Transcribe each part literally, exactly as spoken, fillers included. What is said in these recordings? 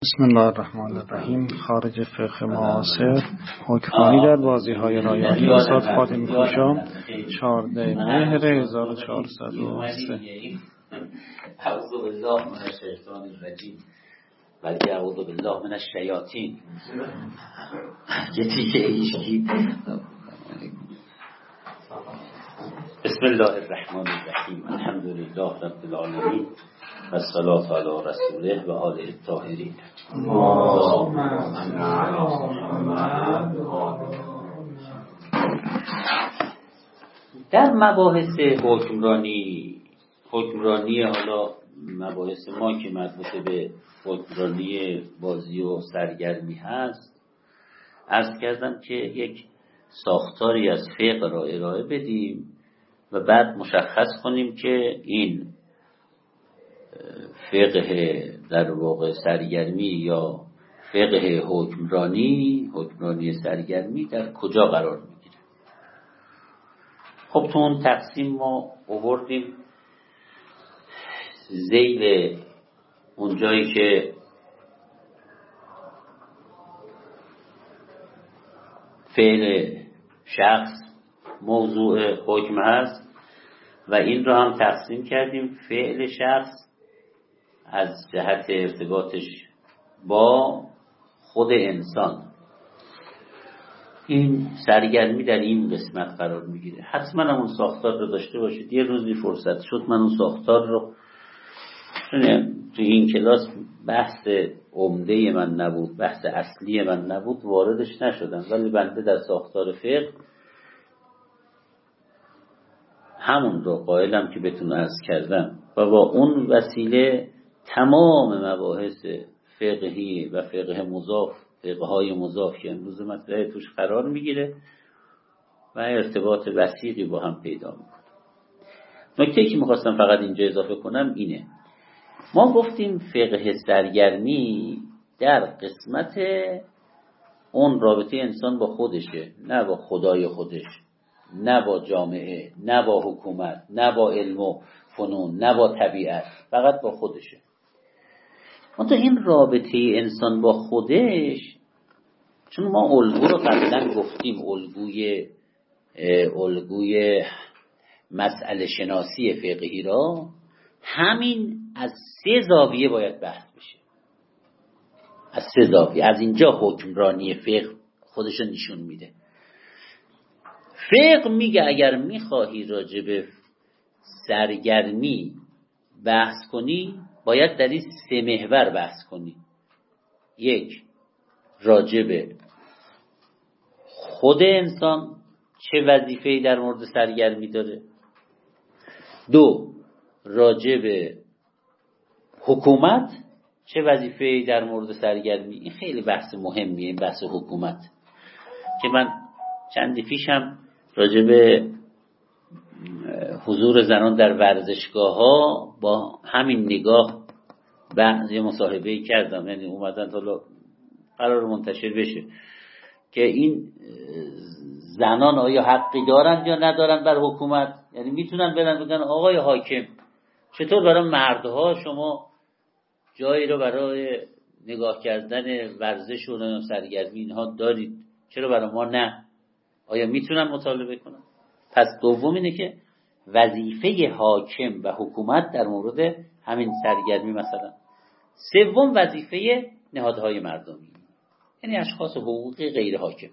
بسم الله الرحمن الرحیم. خارج فقه معاصر، حکمرانی در بازی‌های رایانه‌ای استاد فاطمی کوشا، چهاردهم مهر هزار و چهارصد و سه. اعوذ بالله من الشیطان الرجیم بلکه اعوذ بالله من الشیاطین. یکی که ایشکی بسم الله الرحمن الرحیم الحمد لله رب العالمین و الصلاة علی رسوله و آله الطاهرین. در مباحث حکمرانی حکمرانی حالا مباحث ما که مربوط به حکمرانی بازی و سرگرمی هست، عرض کردم که یک ساختاری از فقه را ارائه بدیم و بعد مشخص کنیم که این فقه در واقع سرگرمی یا فقه حکمرانی حکمرانی سرگرمی در کجا قرار میگیره. خب تو اون تقسیم ما آوردیم ذیل اونجایی که فعل شخص موضوع حکم هست و این را هم تقسیم کردیم فعل شخص از جهت ارتباطش با خود انسان. این سرگرمی در این قسمت قرار میگیره. حتما همون ساختار رو داشته باشید. یه روزی فرصت شد من اون ساختار رو، تو این کلاس بحث عمده من نبود، بحث اصلی من نبود، واردش نشدم، ولی بنده در ساختار فقه همون رو قائلم که بتون عرض کردم و با اون وسیله تمام مباحث فقهی و فقه مضاف، فقه های مضاف که امروز مطرح توش قرار میگیره و ارتباط وثیقی با هم پیدا میکنه. نکته که میخواستم فقط اینجا اضافه کنم اینه، ما گفتیم فقه سرگرمی در قسمت اون رابطه انسان با خودشه، نه با خدای خودش، نه با جامعه، نه با حکومت، نه با علم و فنون، نه با طبیعت، فقط با خودشه. منتها این رابطه انسان با خودش، چون ما الگو رو قبلا گفتیم، الگوی الگوی مسئله شناسی فقهی را همین از سه زاویه باید بحث بشه. از سه زاویه. از اینجا حکمرانی فقه خودشو نشون میده. فقه میگه اگر میخواهی راجع به سرگرمی بحث کنی باید در این سه محور بحث کنی. یک، راجع به خود انسان چه وظیفه‌ای در مورد سرگرمی داره. دو، راجع به حکومت چه وظیفه‌ای در مورد سرگرمی. این خیلی بحث مهمیه، این بحث حکومت که من چندی پیشم راجع به حضور زنان در ورزشگاه ها با همین نگاه بعضی مصاحبه‌ای کردم، یعنی اومدن حالا قرار منتشر بشه که این زنان آیا حقی دارن یا ندارن بر حکومت. یعنی میتونن برن بگن آقای حاکم چطور برای مردها شما جایی رو برای نگاه کردن ورزش و سرگرمی اینها دارید، چرا برای ما نه؟ آیا میتونن مطالبه کنن؟ پس دوم اینه که وظیفه حاکم و حکومت در مورد همین سرگرمی مثلا. سوم وظیفه نهادهای مردمی، یعنی اشخاص حقوقی غیر حاکم،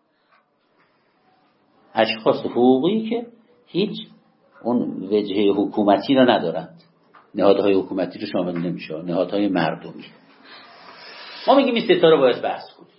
اشخاص حقوقی که هیچ اون وجهه حکومتی را ندارند. نهادهای حکومتی رو شامل نمیشه، نهادهای مردمی. ما میگیم این سه تا رو باید بحث کنیم.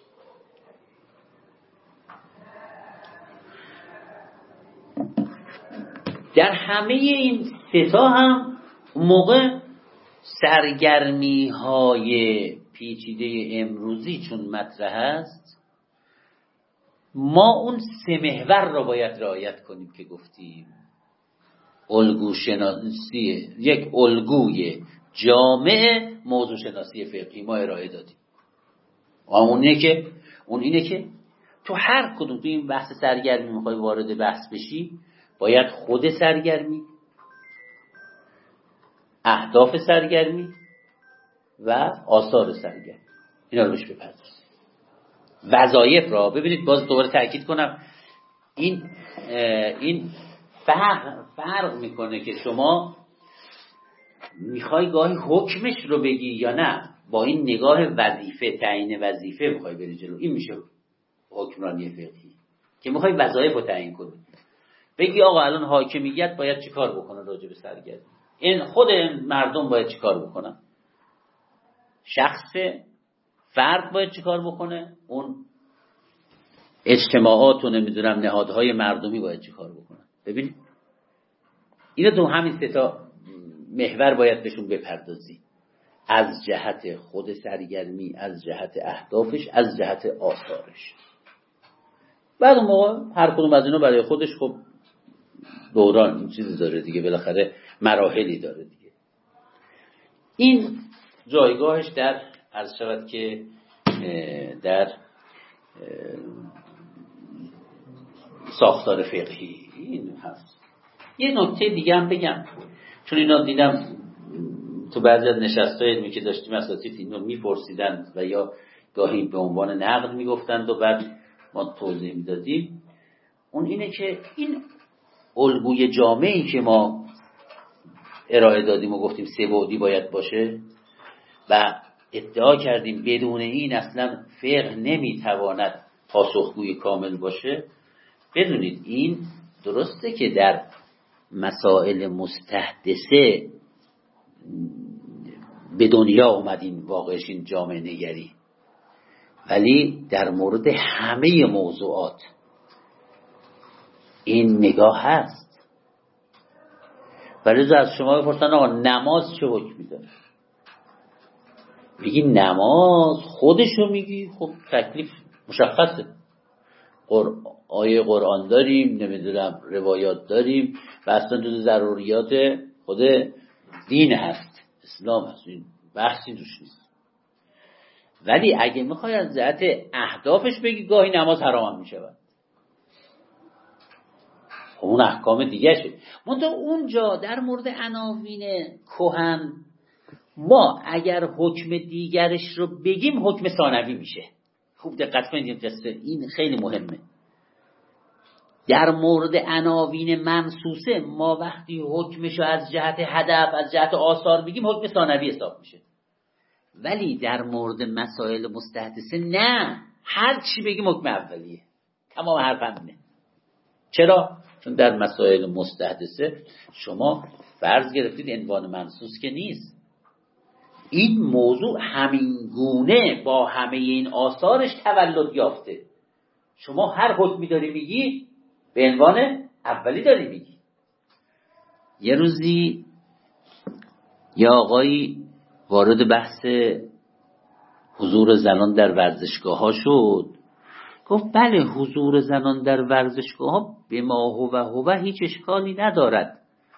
در همه این سه تا هم موقع سرگرمی های پیچیده امروزی چون مطرح است، ما اون سه محور رو باید رعایت کنیم که گفتیم. الگو شناسی، یک الگوی جامع موضوع شناسی فقهی ما ارائه دادیم. اون اینه که اون اینه که تو هر کدوم تو این بحث سرگرمی میخوای وارد بحث بشی، باید خود سرگرمی، اهداف سرگرمی و آثار سرگرمی اینا رو بهش بپردازید. وظایف را ببینید، باز دوباره تاکید کنم، این این فرق فرق میکنه که شما میخوای گاهی حکمش رو بگی یا نه با این نگاه وظیفه، تعیین وظیفه میخوای بری جلو. این میشه حکمرانی فقهی که میخوای وظایف رو تعیین کنی. بگی آقا الان حاکمیت باید چیکار بکنه راجع به سرگردی، این خود مردم باید چیکار بکنن، شخص فرد باید چیکار بکنه، اون اجتماعات و نمیدونم نهادهای مردمی باید چیکار بکنن. ببین اینا تو همین سه تا محور باید بهشون بپردازی، از جهت خود سرگرمی، از جهت اهدافش، از جهت آثارش. بعد اون موقع هر کدوم از اینا برای خودش خب دوران این چیزی داره دیگه، بالاخره مراحلی داره دیگه. این جایگاهش در عرض شود که در ساختار فقهی این هست. یه نکته دیگه هم بگم، چون اینا دیدم تو بعضی از نشست‌های علمی که داشتیم اساتید اینو میپرسیدن و یا گاهی به عنوان نقد میگفتند و بعد ما توضیح میدادیم. اون اینه که این الگوی جامعی که ما ارائه دادیم و گفتیم سه بعدی باید باشه و ادعا کردیم بدون این اصلا فقه نمیتواند پاسخگوی کامل باشه، بدونید این درسته که در مسائل مستحدثه به دنیا اومدیم واقعش این جامعه نگری، ولی در مورد همه موضوعات این نگاه هست. ولی از شما بپرسن آقا نماز چه حکمی داره، بگی نماز خودشو میگی خب تکلیف مشخصه، قر... آیه قرآن داریم، نمیدونم روایات داریم و اصلا جز ضروریات خود دین هست، اسلام هست، این بحثی دوش نیست. ولی اگه میخوای از جهت اهدافش بگی گاهی نماز حرام هم میشود، اون احکام دیگه شه. منطقه اونجا در مورد عناوین کهن ما اگر حکم دیگرش رو بگیم حکم ثانوی میشه. خوب دقت کنید این قصه، این خیلی مهمه. در مورد عناوین منصوصه ما وقتی حکمش رو از جهت هدف، از جهت آثار بگیم حکم ثانوی حساب میشه. ولی در مورد مسائل مستحدثه نه، هر چی بگیم حکم اولیه، تمام حرف همینه. چرا؟ چون در مسائل مستحدثه شما فرض گرفتید عنوان منصوص که نیست، این موضوع همین گونه با همه این آثارش تولد یافته. شما هر حکمی داری میگی به عنوان اولی داری میگی. یه روزی یه آقایی وارد بحث حضور زنان در ورزشگاه ها شد، گفت بله حضور زنان در ورزشگاه ها به ما هو هو هیچ اشکالی ندارد،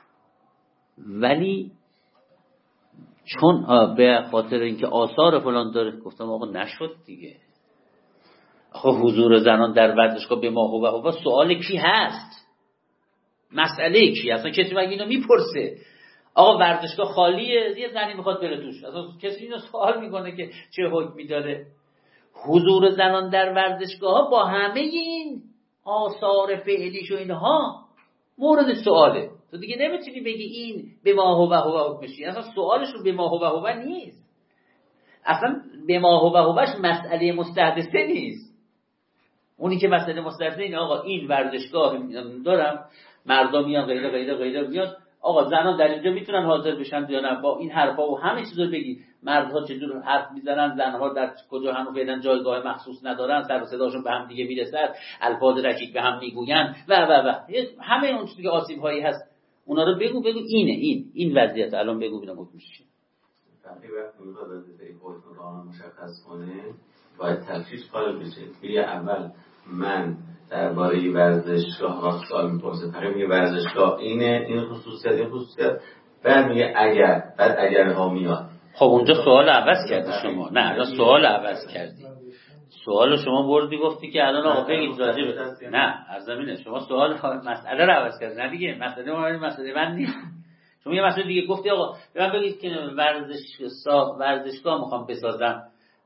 ولی چون به خاطر اینکه آثار فلان داره. گفتم آقا نشد دیگه، آقا حضور زنان در ورزشگاه به ما هو هو سوال کی هست؟ مسئله کی؟ اصلا کسی مگه اینو میپرسه؟ آقا ورزشگاه خالیه، یه زنی میخواد بره توش، اصلا کسی اینو سوال میکنه که چه حکمی داره؟ حضور زنان در ورزشگاه ها با همه این آثار فعلیش و اینها مورد سواله. تو دیگه نمیتونی بگی این به ما هو هو حکمشی، اصلا سوالش رو به ما هو هو نیست، اصلا به ما هو هوش مسئله مستحدثه نیست. اونی که مسئله مستحدثه اینه آقا این ورزشگاه دارم، مردم میان غیره غیره غیره میاد، آقا زنان در اینجا میتونن حاضر بشن یا نه؟ با این حرفا و همه چیزو بگی مردها چجور حرف میزنن، زنها در کجا هنوز فعلا جایگاه مخصوص ندارن، سر و صداشون به هم دیگه میرسد، الفاظ رکیک به هم میگوین و و و همه اون چیزی که آسیب هایی هست اونا رو بگو بگو اینه این این وضعیت الان بگو ببینم حکمش چیه. وقتی وقتی میخواد از این خودتون قانون مشخص کنه باید تفصیل قائل بشه. میگه اول من درباره ورزشگاه ها سوال میپرسه، فقط میگه ورزشگاه اینه، این خصوصیت این خصوصیت، بعد میگه اگر، بعد اگرها میاد. خب اونجا سوال عوض کردی شما. نه الان سوال عوض کردی، سوال شما بردی گفتی که الان آقا بگید راجع به نه از زمینه شما سوال مسئله رو عوض کردی. نه دیگه مسئله ما مسئله من نیست. شما یه مسئله دیگه گفتی آقا به من بگید که ورزشگاه ورزشگاه میخوام بسازم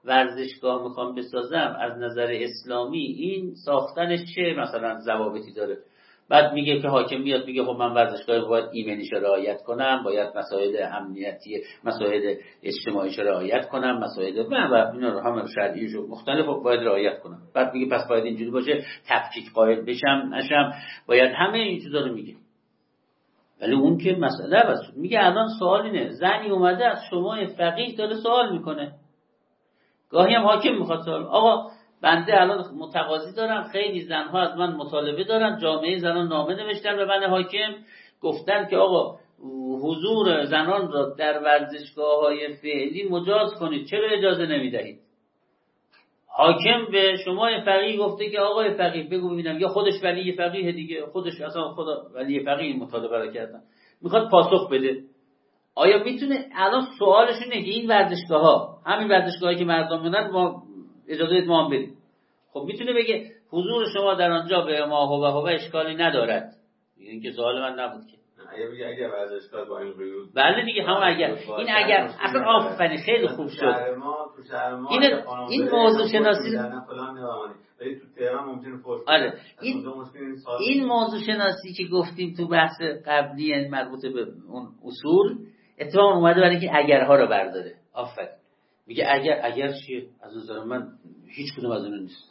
ورزشگاه میخوام بسازم از نظر اسلامی این ساختنش چه مثلا ضوابطی داره؟ بعد میگه که حاکم میاد میگه خب من ورزشگاه باید ایمنیش رعایت کنم، باید مسائل امنیتی، مسائل اجتماعیش رعایت کنم، مسائل و و اینا رو همه شرعیش مختلف باید رعایت کنم. بعد میگه پس باید اینجوری باشه، تفکیک قائل بشم نشم، باید همه این چیزا رو میگه. ولی اون که مسئله بس میگه الان سوال اینه، زنی اومده از شما فقیه داره سوال میکنه، گاهی هم حاکم میخواد سوال، آقا بنده الان متقاضی دارم، خیلی زنها از من مطالبه دارن، جامعه زنان نامه نوشتن به من حاکم، گفتن که آقا حضور زنان را در ورزشگاه‌های فعلی مجاز کنید، چرا اجازه نمیدهید؟ حاکم به شما فقیه گفته که آقای فقیه بگو ببینم، یا خودش ولی فقیه دیگه، خودش اصلا خدا ولی فقیه مطالبه را کردن، میخواد پاسخ بده. آیا میتونه الان سوالش اینه که این ورزشگاه‌ها، همین ورزشگاهایی که مردم میرن ما اجازه ما هم بریم، خب میتونه بگه حضور شما در آنجا به ما هو هو اشکالی ندارد؟ این که سوال من نبود که. اگه بگه اگر ورزشگاه با این قیود، بله دیگه همون اگر این اگر اصلا آفرین خیلی خوب شد. این این موضوع شناسی ولی تو تهران ممکنه فرصت. آره این این موضوع شناسی که گفتیم تو بحث قبلی مربوط به اون اصول اتفاقا اومده برای اینکه اگرها رو برداره. آفرین. میگه اگر اگر چیه؟ از نظر من هیچ کدوم از اون نیست.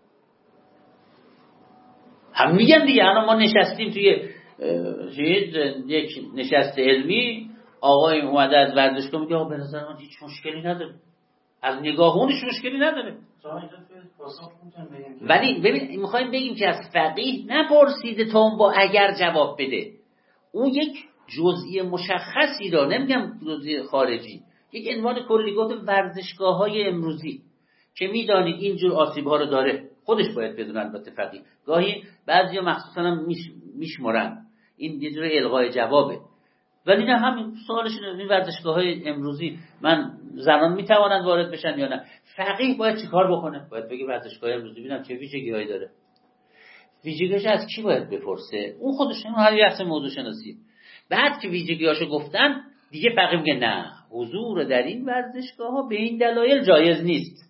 هم میگن دیگه الان ما نشستیم توی یک نشست علمی، آقای اومده از ورزشگاه میگه آقا به نظر من هیچ مشکلی نداره، از نگاهونش مشکلی نداره. ولی ببین میخوایم بگیم که از فقیه نپرسیده تا اون با اگر جواب بده، اون یک جزئی مشخصی را، نمیگم جزئی خارجی، یک عنوان کلی گفت ورزشگاه‌های امروزی که میدانید اینجور آسیب‌ها رو داره، خودش باید بدونن. البته فقیه گاهی بعضیا مخصوصا هم میش میشمرن، این یه جور الغای جوابه، ولی نه همین سوالش اینه این ورزشگاه‌های امروزی من زنان میتوانند وارد بشن یا نه؟ فقیه باید چیکار بکنه؟ باید بگه ورزشگاه امروزی ببینم چه ویژگی‌هایی داره. ویژگی‌هاش از کی باید بپرسه؟ اون خودش اون هر یه موضوع شناسی. بعد که ویژگی‌هاشو گفتن دیگه فقیه میگه نه، حضور در این ورزشگاه‌ها به این دلایل جایز نیست.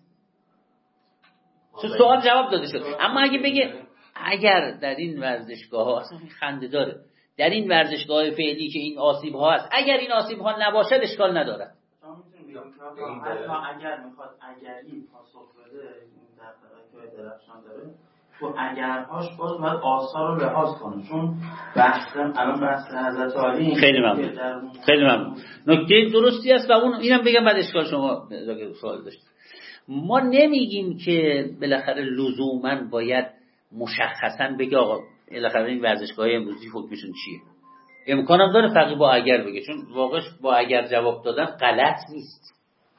سوال جواب داده شد. اما اگه بگه اگر در این ورزشگاه‌ها، اصلا خنده داره، در این ورزشگاه فعلی که این آسیب ها هست، اگر این آسیب ها نباشد اشکال ندارد. حتی اگر میخواد اگری پاسخ بده، این دقیقه که درخشان داره، تو اگرهاش باز باید آثار رو لحاظ کنه، چون بحث الان بحث حضرت علی خیلی ممنون خیلی ممنون نکته درستی است و اون اینم بگم بعد اشکال شما سوال داشت. ما نمیگیم که بالاخره لزوما باید مشخصا بگه آقا بالاخره این ورزشگاه امروزی حکمشون چیه. امکانم داره فقیه با اگر بگه، چون واقعش با اگر جواب دادن غلط نیست،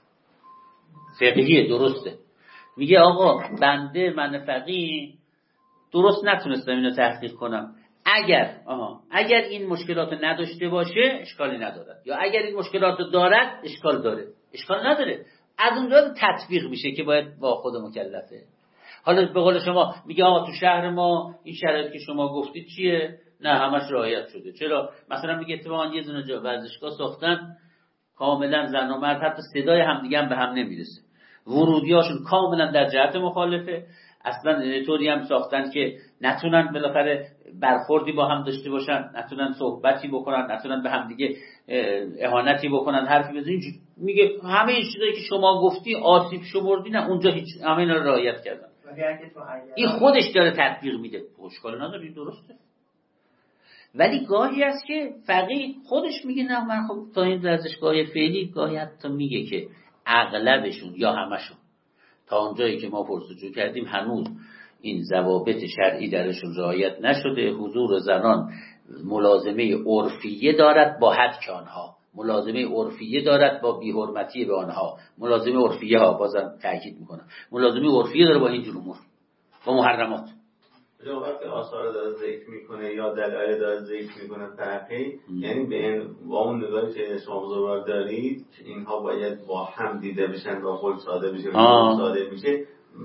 فقیه درسته. میگه آقا بنده من فقیه درست نتونستم اینو تحقیق کنم، اگر آها اگر این مشکلات نداشته باشه اشکالی ندارد، یا اگر این مشکلات دارد اشکال داره، اشکال نداره. از اونجا تطبیق میشه که باید با خود مکلفه. حالا به قول شما میگه آقا تو شهر ما این شرایط که شما گفتید چیه؟ نه همش رعایت شده. چرا؟ مثلا میگه اتفاقا یه دونه جا ورزشگاه ساختن کاملا زن و مرد حتی صدای همدیگه هم به هم نمیرسه، ورودیاشون کاملا در جهت مخالفه، اصلا طوری هم ساختن که نتونن بالاخره برخوردی با هم داشته باشن، نتونن صحبتی بکنن، نتونن به همدیگه اهانتی بکنن، حرفی بزنن. میگه همه این چیزایی که شما گفتی آسیب شمردی، نه اونجا هیچ، همه اینا رو رعایت کردن. این خودش داره تطبیق میده، اشکال نداره، این درسته. ولی گاهی است که فقیه خودش میگه نه من خب تا این ورزشگاه فعلی، گاهی حتی میگه که اغلبشون یا همشون تا اونجایی که ما پرسجو کردیم هنوز این ضوابط شرعی درشون رعایت نشده. حضور زنان ملازمه عرفیه دارد با حد آنها، ملازمه عرفیه دارد با بی‌حرمتی به آنها، ملازمه عرفیه ها، بازم تاکید میکنم ملازمه عرفیه داره با این جور امور، با محرمات. وقتی آثار داره ذکر میکنه یا دلایل داره ذکر میکنه فقیه، یعنی به این با اون نگاهی که شما بزرگوار دارید که اینها باید با هم دیده بشن و خود ساده بشه و ساده میشه،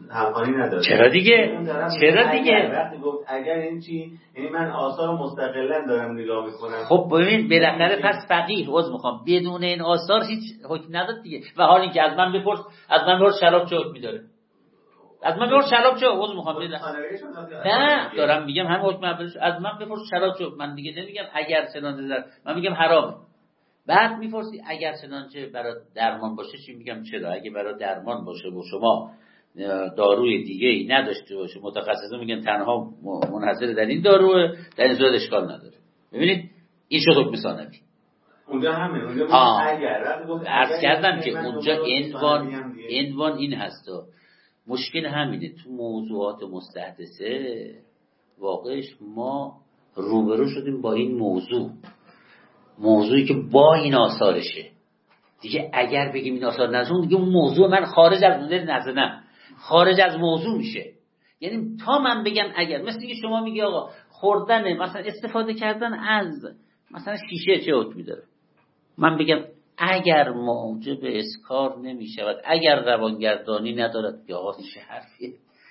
همخوانی نداره. چرا دیگه؟ چرا دیگه؟ وقتی گفت اگر این چی، یعنی من آثار مستقلا دارم نگاه میکنم. خب ببین بالاخره پس فقیه عذر میخوام بدون این آثار هیچ حکم نداد دیگه. و حال اینکه از من بپرس از من بپرس شراب چه حکمی داره؟ از من بپرس شراب چه عذر میخوام بدون. نه دارم میگم هم حکم اولش از من بپرس شراب چه، من دیگه نمیگم اگر چنانچه در من میگم حرامه. بعد میپرسی اگر چنانچه برای درمان باشه چی؟ میگم چرا؟ اگه برای درمان باشه و شما داروی دیگه ای نداشته باشه متخصصا میگن تنها منحصر در این داروه، در این صورت اشکال نداره. ببینید این شد حکم ثانوی. اونجا همه اونجا اگر عرض کردم که اونجا عنوان عنوان این هستا. مشکل همینه تو موضوعات مستحدثه واقعش ما روبرو شدیم با این موضوع، موضوعی که با این آثارشه دیگه. اگر بگیم این آثار نزون دیگه اون موضوع من خارج از اون نزنم، خارج از موضوع میشه. یعنی تا من بگم اگر، مثل که شما میگی آقا خوردن مثلا استفاده کردن از مثلا شیشه چه حکمی داره، من بگم اگر موجب اسکار نمیشود، اگر روانگردانی ندارد، یا آقا چه حرفیه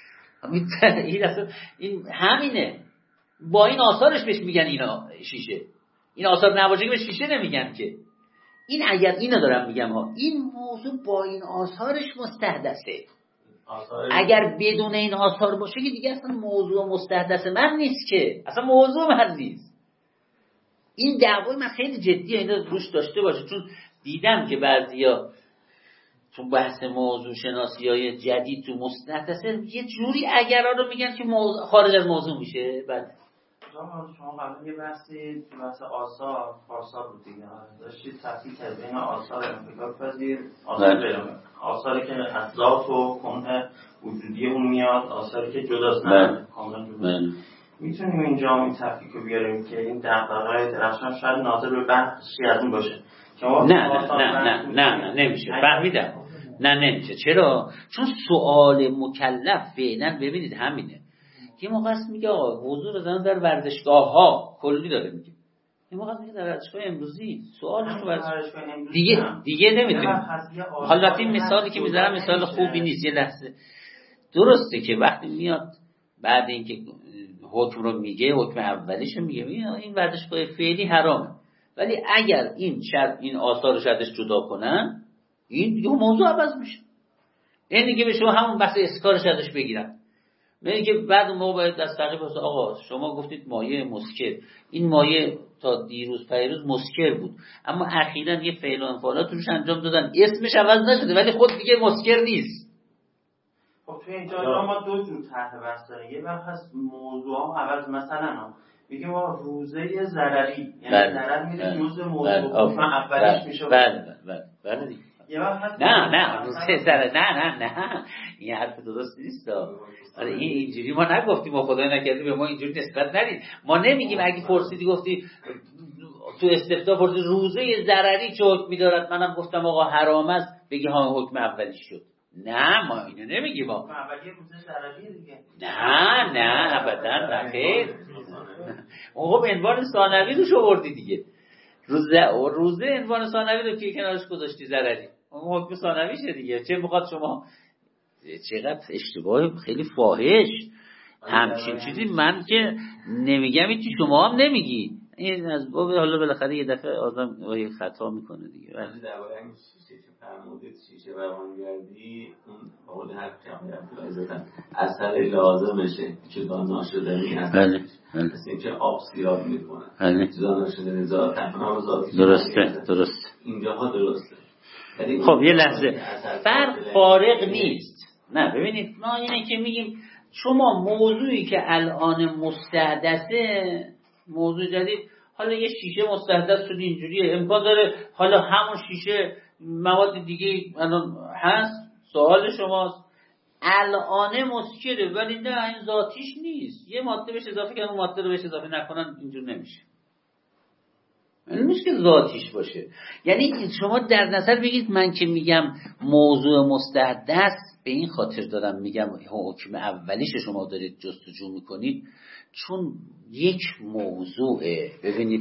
این اصلا این همینه. با این آثارش بهش میگن اینا شیشه، این آثار نباشه که به شیشه نمیگن که. این اگر اینو دارم میگم ها، این موضوع با این آثارش مستحدثه. اگر بدون این آثار باشه که دیگه اصلا موضوع مستحدث من نیست که، اصلا موضوع من نیست. این دعوای من خیلی جدیه، اینا روش داشته باشه، چون دیدم که بعضیا تو بحث موضوع شناسی های جدید تو مستحدثه یه جوری اگرها رو میگن که موضوع خارج از موضوع میشه. بعد شما قبل یه بحثی تو بحث آثار آثار بود دیگه، داشتید تفکیک کرد بین آثار انفکاک پذیر، آثار آثاری که از ذات و کنه وجودی اون میاد، آثاری که جداست نه کاملا جداست. میتونیم اینجا این تفکیک رو بیاریم که این دغدغه‌های درخشان شاید ناظر به بحثی از اون باشه که نه نه نه نه نه نه نمیشه. فهمیدم. نه نمیشه. چرا؟ چون سوال مکلف فعلا ببینید همینه. یه موقع است میگه آقا حضور زن در ورزشگاه ها کلی داره میگه، یه موقع است میگه در ورزشگاه امروزی سوالش رو ورزشگاه دیگه دیگه نمیتونیم. حالا این مثالی که میذارم مثال خوبی نیست. یه لحظه درسته که وقتی میاد بعد اینکه حکم رو میگه، حکم اولیش رو میگه این ورزشگاه فعلی حرامه، ولی اگر این شرط این آثار شرطش جدا کنن این دیگه موضوع عوض میشه. این دیگه به شما همون بحث اسکارش ازش بگیرن. میگه که بعد ما باید دست تعقیب باشه آقا شما گفتید مایع مسکر، این مایع تا دیروز پیروز مسکر بود اما اخیراً یه فعل و انفعالات روش انجام دادن اسمش عوض نشده ولی خود دیگه مسکر نیست. خب توی اینجا ما دو جور طرح بحث داریم. یه وقت هست موضوع هم عوض، مثلا میگیم ما روزه ضرری، یعنی ضرر میره جزء موضوع حکم اولیش میشه. بله بله بله دیگه. نه نه روزه ضرر نه نه نه این حرف درست نیست. آره این اینجوری ما نگفتیم، ما خدای نکرده به ما اینجوری نسبت ندید. ما نمیگیم اگه پرسیدی گفتی تو استفتاء پرسیدی روزه ضرری چه حکمی دارد، منم گفتم آقا حرام است، بگی ها حکم اولی شد. نه ما اینو نمیگیم. ما اولی روزه ضرری دیگه. نه نه ابدا نه خیر. خب عنوان ثانوی روش آوردی دیگه. روزه روزه عنوان ثانوی رو که کنارش گذاشتی ضرری، اون حکم ثانوی شه دیگه. چه میخواد شما چقدر اشتباه خیلی فاحش همچین چیزی من که نمیگم این شما هم نمیگی. این از باب حالا بالاخره یه دفعه آدم وای خطا میکنه دیگه. وقتی درباره این شیشه که فرمودید شیشه روانگردی اون قول حق کم عزتن اثر لازمشه جدا ناشدنی هست. بله بله. مثل اینکه آب سیاه میکنه. بله. جدا ناشدنی ذات تنها ذاتی. درسته درسته. اینجاها درسته. خب یه لحظه فرق فارق نیست. نه ببینید ما اینه که میگیم شما موضوعی که الان مستحدثه موضوع جدید، حالا یه شیشه مستحدث شد اینجوریه، امکان داره حالا همون شیشه مواد دیگه الان هست، سوال شماست الان مسکره ولی نه این ذاتیش نیست، یه ماده بهش اضافه کنن اون ماده رو بهش اضافه نکنن اینجور نمیشه. این نیست که ذاتیش باشه. یعنی شما در نظر بگید من که میگم موضوع مستحدث به این خاطر دارم میگم حکم اولیش شما دارید جستجو میکنید چون یک موضوعه. ببینید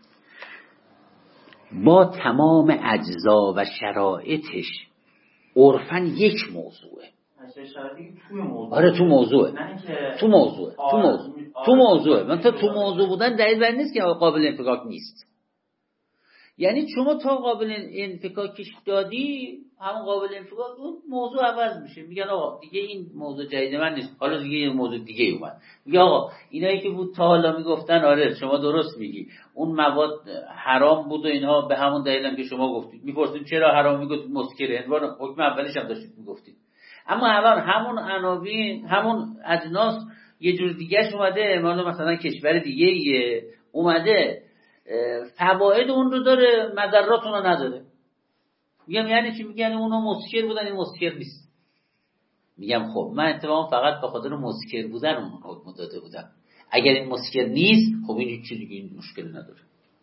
با تمام اجزا و شرایطش عرفاً یک موضوعه. شرایطی توی موضوع. آره تو موضوعه. نه که تو موضوعه. تو موضوع. تو موضوعه. من تا تو موضوع بودن دلیل بر نیست که قابل انفکاک نیست. یعنی شما تا قابل انفکاکش دادی، همون قابل انفکاک اون موضوع عوض میشه. میگن آقا دیگه این موضوع جدید من نیست، حالا دیگه یه موضوع دیگه اومد. میگه آقا اینایی که بود تا حالا میگفتن آره شما درست میگی، اون مواد حرام بود و اینها به همون دلیلم که شما گفتید. میپرسید چرا حرام میگفتید؟ مسکره. عنوان حکم اولیش هم داشتید میگفتید. اما الان همون عناوین، همون اجناس یه جور دیگه‌اش اومده، مال مثلا کشور دیگه اومده، فواید اون رو داره، مضرات اون رو نداره. میگم یعنی چی؟ میگن اونا مسکر بودن، این مسکر نیست. میگم خب من اتفاقا فقط به خاطر مسکر بودن اون حکم داده بودم. اگر این مسکر نیست خب این هیچ چیزی این مشکل نداره.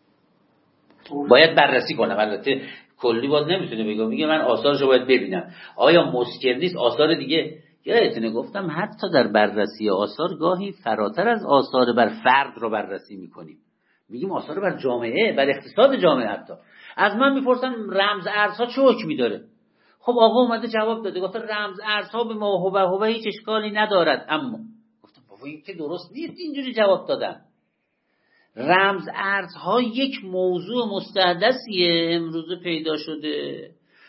باید بررسی کنم. البته کلی باز نمیتونه بگم، میگه من آثارشو باید ببینم. آیا مسکر نیست آثار دیگه؟ یادتونه گفتم حتی در بررسی آثار گاهی فراتر از آثار بر فرد رو بررسی میکنیم. میگیم آثار بر جامعه، بر اقتصاد جامعه. حتی از من میپرسن رمز ارزها چه حکمی داره؟ خب آقا اومده جواب داده، گفته رمز ارزها به ما هوبه هوبه هیچ اشکالی ندارد. اما گفتم بابا این که درست نیست اینجوری جواب دادن. رمز ارزها یک موضوع مستحدثیه امروزه پیدا شده.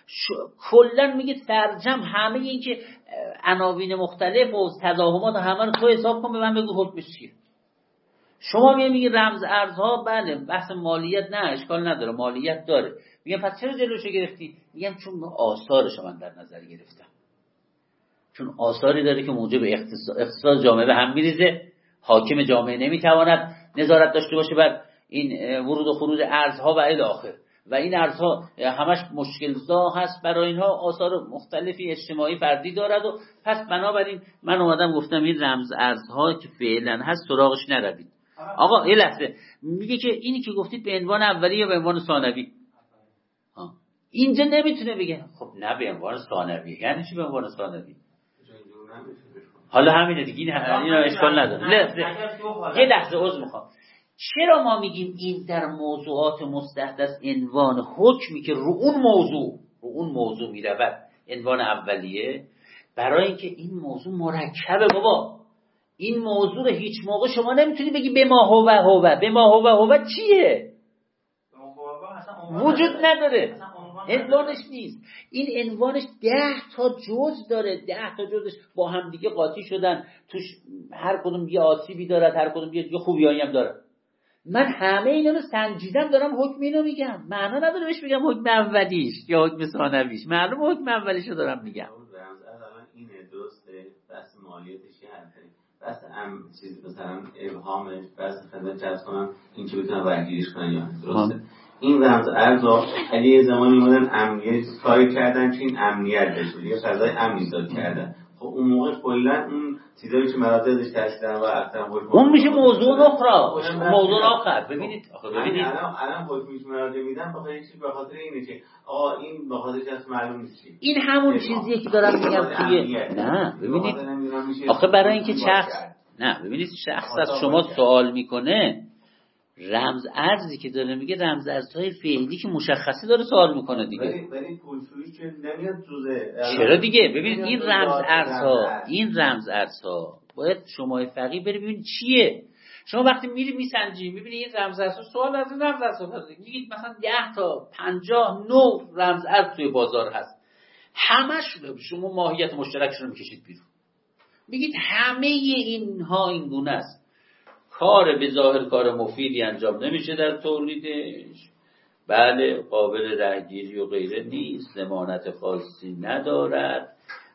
کلا میگه ترجم همه این که عناوین مختلف و تضاهمات همه رو تو حساب کن، به من بگو حکمش چیه. شما میگی رمز ارزها بله بحث مالیت نه اشکال نداره، مالیت داره. میگم پس چرا جلوشو گرفتی؟ میگم چون آثارشو من در نظر گرفتم، چون آثاری داره که موجب اقتصاد, اقتصاد جامعه به هم میریزه. حاکم جامعه نمیتواند نظارت داشته باشه بر این ورود و خروج ارزها و الی آخر، و این ارزها همش مشکل زا هست برای اینها، آثار مختلفی اجتماعی فردی دارد. و پس بنابراین من اومدم گفتم این رمز ارزها که فعلا هست سراغش نروید. آقا یه لحظه، میگه که اینی که گفتید به عنوان اولی یا به عنوان ثانوی؟ اینجا نمیتونه بگه خب نه به عنوان ثانوی. یعنی چی به عنوان ثانوی؟ حالا همینه دیگه، اینا اشکال نداره. یه لحظه عذر میخوام. چرا ما میگیم این در موضوعات مستحدث عنوان حکمی که رو اون موضوع رو اون موضوع میرود عنوان اولیه؟ برای اینکه این موضوع مرکبه بابا. این موضوع رو هیچ موقع شما نمیتونی بگی به ما هوه هوه. به ما هوه هوه چیه؟ وجود نداره، عنوانش نیست. این عنوانش ده تا جز داره، ده تا جزش با هم دیگه قاطی شدن، توش هر کدوم یه آسیبی داره، هر کدوم یه خوبیایی هم داره. من همه اینا رو سنجیدم دارم حکم اینو میگم. معنا نداره بهش بگم حکم اولیش یا حکم ثانویش، معلوم حکم اولیشو دارم میگم. اینه درسته، بس مالیاتش یه حرفه، بس ام چیز مثلا ابهامش، بس خدمت جز کنم این که بتونن ورگیریش کنن یا درسته. این رمز ارزا اگه یه زمانی اومدن امنیت کاری کردن که این امنیت بشه یا فضای امن ایجاد کردن، خب اون موقع کلا اون چیزایی که مراجعش تشدیدن و اکثرا اون میشه موضوع اخرى، موضوع آخر. ببینید آخه ببینید الان الان حکمیش مراجعه میدن بخاطر این چیز، به خاطر اینه که آقا این به خاطر چیز معلوم نیست. این همون چیزیه که دارم میگم توی نه ببینید آخه برای اینکه شخص نه ببینید شخص از شما سوال میکنه، رمز ارزی که داره میگه رمز ارزهای فعلی که مشخصی داره سوال میکنه دیگه. ولی ولی پولشویی که نمیاد جزء چرا دیگه؟ ببینید این رمز ارزها این رمز ارزها باید شما فقیه بری ببینید چیه. شما وقتی میری میسنجی میبینی این رمز ارزها سوال از این رمز ارزها داره، میگید مثلا ده تا پنجاه نوع رمز ارز توی بازار هست، همش شما ماهیت مشترکشون رو میکشید بیرون، میگید همه اینها این گونه است. کار به ظاهر کار مفیدی انجام نمیشه در تولیدش، بله قابل رهگیری و غیره نیست، ضمانت خاصی ندارد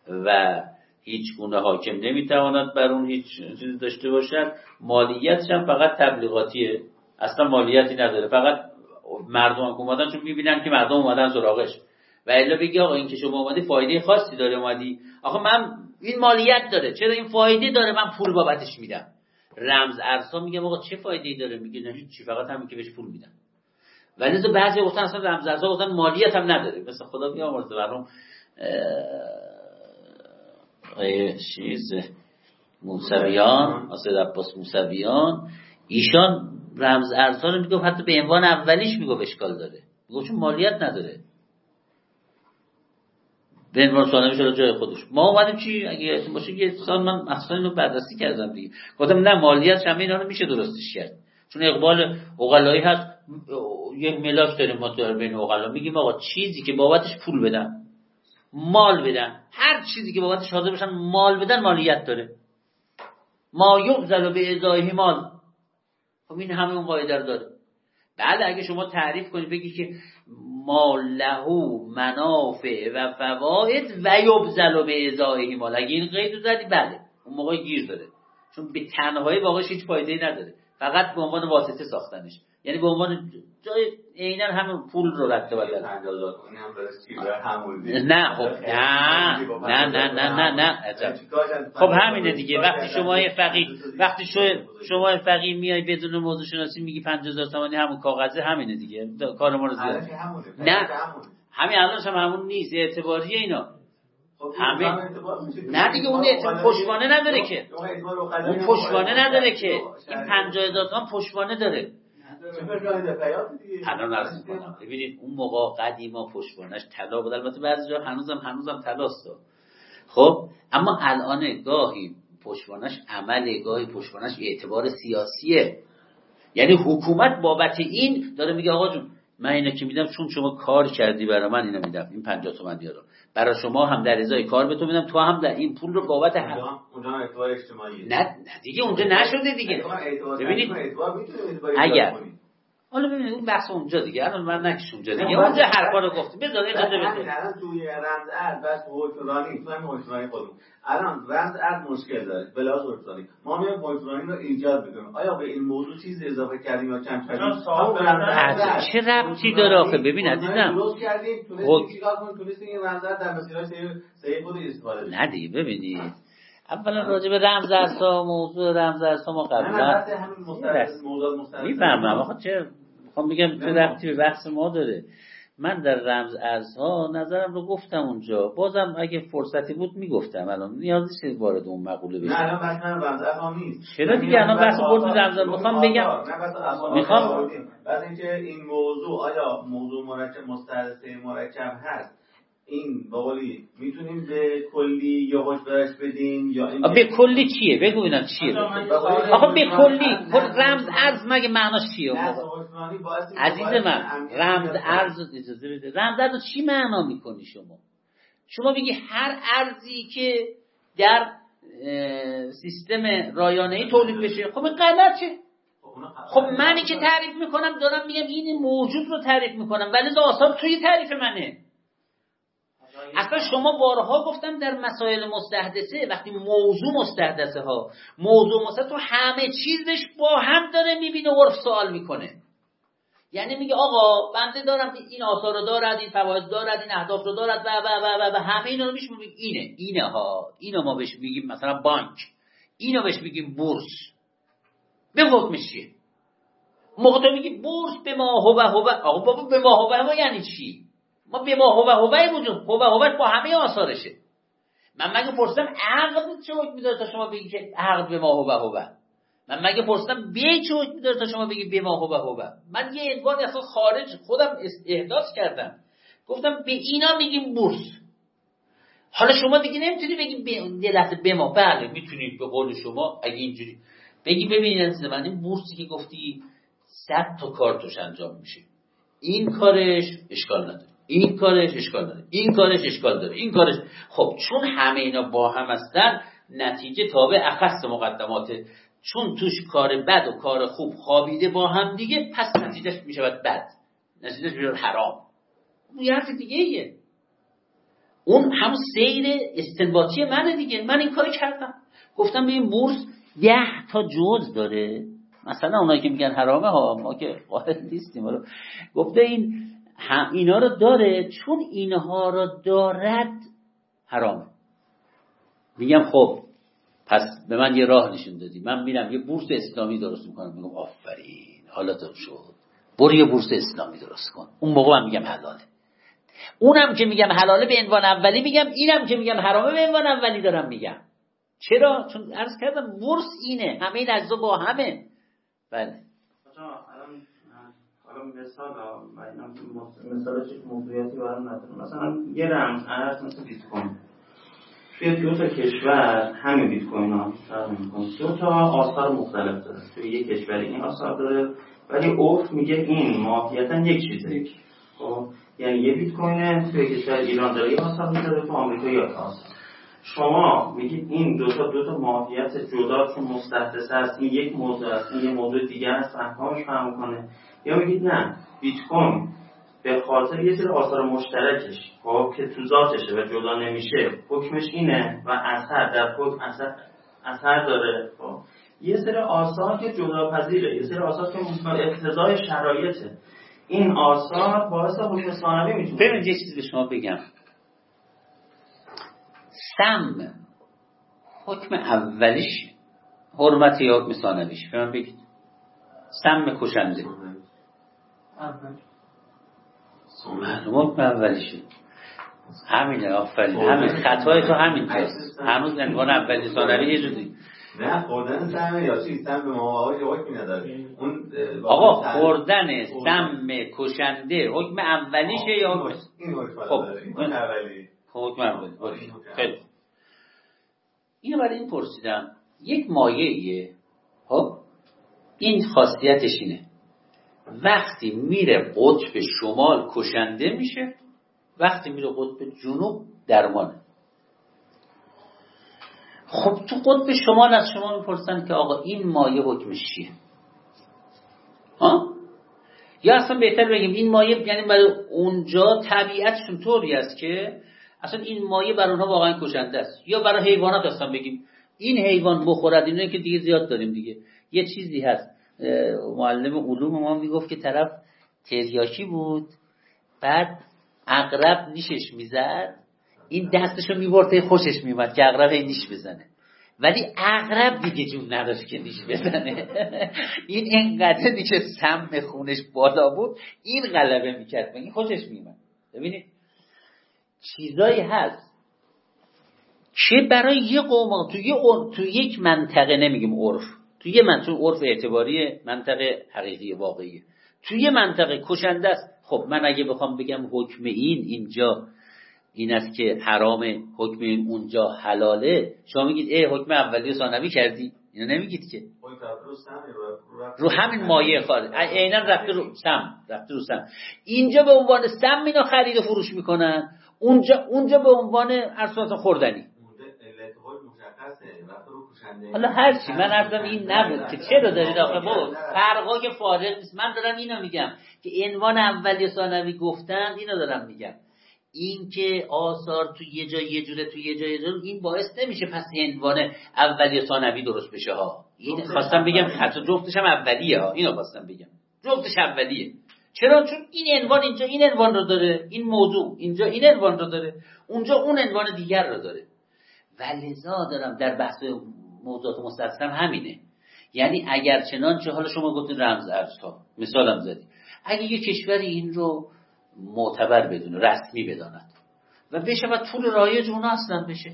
و هیچ گونه حاکم نمیتواند بر اون هیچ چیزی داشته باشد. مالیتش هم فقط تبلیغاتیه، اصلا مالیتی نداره، فقط مردم هم اومدن چون میبینن که مردم اومدن سراغش. و الا بگی آقا این که شما اومدی فایده خاصی داره اومدی، آخه من این مالیت داره، چرا این فایده داره من پول بابتش میدم. رمز ارزها میگه آقا چه فایده‌ای داره؟ میگه نه هیچ، فقط همین که بهش پول میدم. ولی تو بعضی گفتن اصلا رمز ارزها گفتن مالیت هم نداره، مثلا خدا بیامرزه برام چیز موسویان، اسد عباس موسویان، ایشان رمز ارزها رو میگه حتی به عنوان اولیش میگه اشکال داره، میگه چون مالیت نداره. به عنوان ثانوی شده جای خودش. ما اومدیم چی اگه یادتون باشه یه سال من اصلا اینو بررسی کردم دیگه، گفتم نه مالیات همه اینا رو میشه درستش کرد، چون اقبال عقلایی هست. یک ملاک داریم ما تو بین عقلا، میگیم آقا چیزی که بابتش پول بدن، مال بدن، هر چیزی که بابتش حاضر بشن مال بدن مالیت داره. ما یبذل به ازای مال، خب این همه اون قاعده رو داره. بعد اگه شما تعریف کنید بگی که ما له منافع و فواید و یبذل به ازای مال، اگه این قید رو زدی بله اون موقع گیر داره، چون به تنهایی واقعش هیچ فایده‌ای نداره، فقط به عنوان واسطه ساختنش، یعنی به عنوان جای عیناً همون پول رو رد بدن. نه خب نه نه نه نه نه نه خب همینه دیگه. وقتی شما فقیه وقتی شما فقیه میای بدون موضوع شناسی میگی پنجاه هزار تومانی همون کاغذه، همینه دیگه، کار ما رو زیاد. نه همین الانش هم همون نیست، اعتباریه اینا همه. نه دیگه اون پشتوانه نداره که، اون پشتوانه نداره که، این پنجاه هزار تومان پشتوانه داره. الان عرض می‌کنم ببینید اون موقع قدیما پشتوانش طلا بود، البته بعضی جا هنوزم هنوزم طلاست. خب اما الان گاهی پشتوانش عمله، گاهی پشتوانش اعتبار سیاسیه، یعنی حکومت بابت این داره میگه آقا جون من اینا که میدم چون شما کار کردی برای من اینا میدم، این پنجاه تومن دیارو برای شما هم در ازای کار به تو میدم، تو هم در این پول رو بابت هم اونجا اعتبار اجتماعی نه نه دیگه اونجا نشده دیگه. ببینید اگر حالا ببینید اون بحث اونجا دیگه، الان من نکش اونجا دیگه، اونجا حرفا رو گفت بذار اجازه بده. الان توی رمز ارز بس حکمرانی تو همین حکمرانی خودمون الان رمز ارز مشکل داره بلاز حکمرانی، ما میایم حکمرانی رو ایجاد میکنیم، آیا به این موضوع چیز اضافه کردیم یا کم کردیم؟ چه ربطی داره آخه؟ ببین عزیزم درست کردیم تونستیم چیکار کنیم؟ تونستیم این رمز ارز در مسیرهای صحیح خود استفاده کنیم. نه دیگه ببینید اولا راجع به رمز ارزها موضوع رمز ارزها ما قبلا همین موضوع مستقل میفهمم. آخه چه میخوام بگم چه ربطی به بحث ما داره؟ من در رمز ارزها نظرم رو گفتم اونجا، بازم اگه فرصتی بود میگفتم، الان نیازی نیست وارد اون مقوله بشم. نه الان بحث رمز ارزها نیست. چرا دیگه الان بحث برد رمز ارزها میخوام بگم میخوام بعد اینکه این موضوع آیا موضوع مرکب مستحدثه مرکب هست، این با قولی میتونیم به کلی یا خوش برش بدیم یا این به کلی چیه؟ بگو ببینم چیه. آخه به کلی رمز ارز مگه معناش چیه؟ عزیز من رمز ارز اجازه بده، رمز ارز چی معنا میکنی شما؟ شما بگی هر ارزی که در سیستم رایانه‌ای تولید بشه، خب این غلطه. خب منی که تعریف میکنم دارم میگم این موجود رو تعریف میکنم، ولی آثار توی تعریف منه. اصلا شما بارها گفتم در مسائل مستحدثه وقتی موضوع مستحدثه ها موضوع مستحدثه تو همه چیزش با هم داره میبینه، عرف سوال میکنه، یعنی میگه آقا بنده دارم این آثار رو دارد، این فواید دارد، این اهداف رو دارد و و و و, و همه اینا رو میشه میگیم اینه اینه ها اینو ما بهش میگیم مثلا بانک، اینو بهش میگیم بورس. به حکمش چیه؟ موقع تو میگی بورس به ما هو هو، آقا بابا به ما هو هو یعنی چی؟ ما به ما هو هوای وجود هو هوش با همه آثارشه. من مگه پرسیدم عقل چه حکم میداره تا شما بگی که عقل به ما هو هو؟ من مگه پرسیدم به چه حکم میداره تا شما بگی به ما هو هو؟ من یه عنوان اصلا خارج خودم احداث کردم، گفتم به اینا میگیم بورس. حالا شما دیگه نمیتونی بگی یه لحظه به ما، بله میتونید به قول شما اگه اینجوری بگی ببینید من این بورسی که گفتی صد تا کار توش انجام میشه، این کارش اشکال نداره، این کارش اشکال داره، این کارش اشکال داره، این کارش. خب چون همه اینا با هم هستن نتیجه تابع اخص مقدماته، چون توش کار بد و کار خوب خوابیده با هم دیگه، پس نتیجهش میشود بد، نتیجهش میشود حرام. اون یه حرف دیگه ایه، اون هم سیر استنباطی منه دیگه. من این کاری کردم، گفتم به این بورس ده تا جزء داره، مثلا اونایی که میگن حرامه ها، ما که قائل نیستیم رو، گفته این هم اینا رو داره، چون اینها رو دارد حرامه. میگم خب پس به من یه راه نشون دادی، من میرم یه بورس اسلامی درست میکنم. میگم آفرین حالا تو شد، برو یه بورس اسلامی درست کن. اون موقع من میگم حلاله، اونم که میگم حلاله به عنوان اولی میگم، اینم که میگم حرامه به عنوان اولی دارم میگم. چرا؟ چون عرض کردم بورس اینه، همه این اجزا با همه. بله حالا مثال مثال چیز موضوعیتی برام نداره. مثلا یه رمز ارز مثل بیت کوین توی دو تا کشور همین بیت کوین ها فرق می‌کنه، دو تا آثار مختلف داره. توی یک کشور این آثار داره ولی عرف میگه این ماهیتا یک چیزه. خب یعنی یه بیت کوین توی کشور ایران داره یه آثار میذاره، تو آمریکا یه آثار. شما میگید این دو تا دو تا ماهیت جدا چون مستحدث است، این یک موضوع است، این یه موضوع دیگر است، احکامش فرق می‌کنه. یا میگید نه بیت کوین به خاطر یه سری آثار مشترکش خب که تو ذاتشه و جدا نمیشه حکمش اینه و اثر در حکم اثر اثر داره. خب یه سری آثار که جدا پذیره، یه سری آثار که اقتضای شرایطه، این آثار باعث حکم ثانوی میتونه. ببینید یه چیزی به شما بگم، سم حکم اولیش حرمت یا حکم ثانویش؟ به من بگید. سم کشنده اول معلوم حکم اولیشه، همینه. آفرین، همین خطای تو همین هست. هنوز عنوان اولی ثانوی یه جوری نه خوردن سم یا چی سم به مواقعی حکمی نداره. اون آقا خوردن سم کشنده حکم اولیشه یا حکم این حکم خب این اولی حکم اولی باشه. خیلی اینو برای این پرسیدم، یک مایعیه خب این خاصیتش اینه وقتی میره قطب شمال کشنده میشه، وقتی میره قطب جنوب درمانه. خب تو قطب شمال از شما میپرسن که آقا این مایع حکمش چیه؟ ها؟ یا اصلا بهتر بگیم این مایع یعنی برای اونجا طبیعتشون طوری است که اصلا این مایع برای اونها واقعا کشنده است. یا برای حیوانات اصلا بگیم این حیوان بخورد، اینه که دیگه زیاد داریم دیگه. یه چیزی هست معلم علوم ما میگفت که طرف تریاکی بود، بعد عقرب نیشش میزد، این دستشو میبرد خوشش میومد که عقرب نیش بزنه، ولی عقرب دیگه جون نداشت که نیش بزنه. این اینقدر نیش سم خونش بالا بود این غلبه میکرد، این خوشش میومد. ببینید چیزایی هست که برای یه قوم تو یه تو یک منطقه، نمیگیم عرف، تو یه منطقه عرف اعتباری منطقه حقیقی واقعیه، تو یه منطقه کشنده است. خب من اگه بخوام بگم حکم این اینجا این است که حرامه، حکم این اونجا حلاله، شما میگید ای حکم اولی و ثانوی کردی؟ اینو نمیگید که رو همین مایه خارج عیناً رفته رو سم، رفته رو سم. اینجا به عنوان سم اینا خرید و فروش میکنن، اونجا اونجا به عنوان ارسالات خوردنی. حالا هر چی من عرضم این نبود که چرا دارید آخه با فرقای فارق نیست. من دارم اینو میگم که عنوان اولی ثانوی گفتن، اینو دارم میگم. این که آثار تو یه جای یه جوره تو یه جای یه جوره این باعث نمیشه پس عنوان اولی ثانوی درست بشه ها. این خواستم بگم حتی جفتش هم اولیه ها، اینو خواستم بگم جفتش اولیه. چرا؟ چون این عنوان اینجا این عنوان رو داره، این موضوع اینجا این عنوان رو داره، اونجا اون عنوان دیگر رو داره. ولذا دارم در بحث موضوعات مستثنم همینه. یعنی اگر چنانچه حالا شما گفتین رمز ارزها مثالم زدی، اگه یه کشوری این رو معتبر بدونه، رسمی بداند و بشه و طول رایج اون اصلا بشه،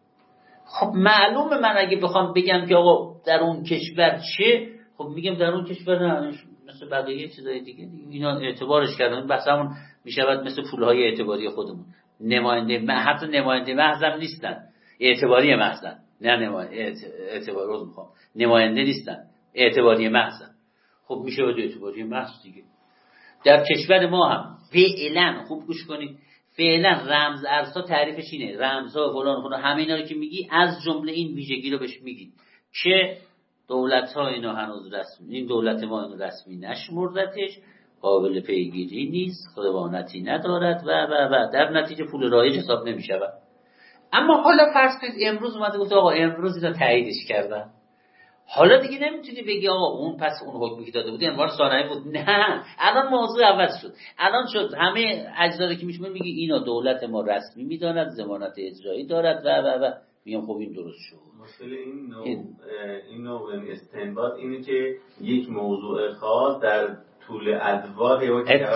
خب معلومه من اگه بخوام بگم که آقا در اون کشور چه، خب میگم در اون کشور نه مثل بقیه چیزای دیگه اینا اعتبارش کردن، بس همون میشود مثل پولهای اعتباری خودمون. نماینده من حتی نماینده محضم نیستن، اعتباری محضن، نه نماینده اعتبار روز میخوام نماینده نیستن، اعتباری محضن. خب میشه بود اعتباری محض دیگه. در کشور ما هم فعلا خوب گوش کنید، فعلا رمز ارزها تعریفش اینه، رمزها فلان فلان همه اینا رو که میگی از جمله این ویژگی رو بهش میگی که دولت ها اینا هنوز رسمی، این دولت ما اینو رسمی نشمردتش، قابل پیگیری نیست، ضمانتی ندارد و و و در نتیجه پول رایج حساب نمیشود. اما حالا فرض کنید امروز اومده گفت آقا امروز اینا تاییدش کردن، حالا دیگه نمیتونی بگی آقا اون پس اون حکمی که داده بود انوار ثانوی بود. نه، الان موضوع عوض شد، الان شد همه اجزا که میشمه میگی اینا دولت ما رسمی میداند، ضمانت اجرایی دارد و و و میگم خب این درست شد. مشکل این نوع این, این نوع استنباط اینه که یک موضوع خاص در طول ادوار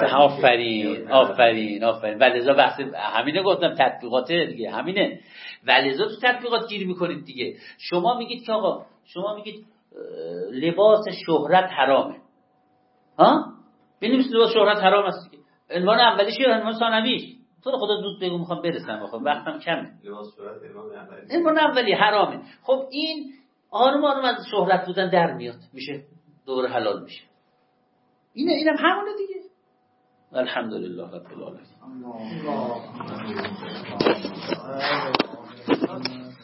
آفرین آفرین آفرین ولذا بحث همینه گفتم تطبیقاته دیگه، همینه ولذا تو تطبیقات گیر میکنید دیگه. شما میگید که آقا شما میگید لباس شهرت حرامه ها، بنویسید لباس شهرت حرام است دیگه. عنوان اولیش یا عنوان ثانویش؟ تو رو خدا زود بگو میخوام برسم، آخه وقتم کمه. لباس شهرت عنوان اولی. عنوان اولی حرامه. خب این آروم آروم از شهرت بودن در میاد، میشه دوباره حلال میشه. اینه اینم همونه دیگه. الحمدلله رب العالمین.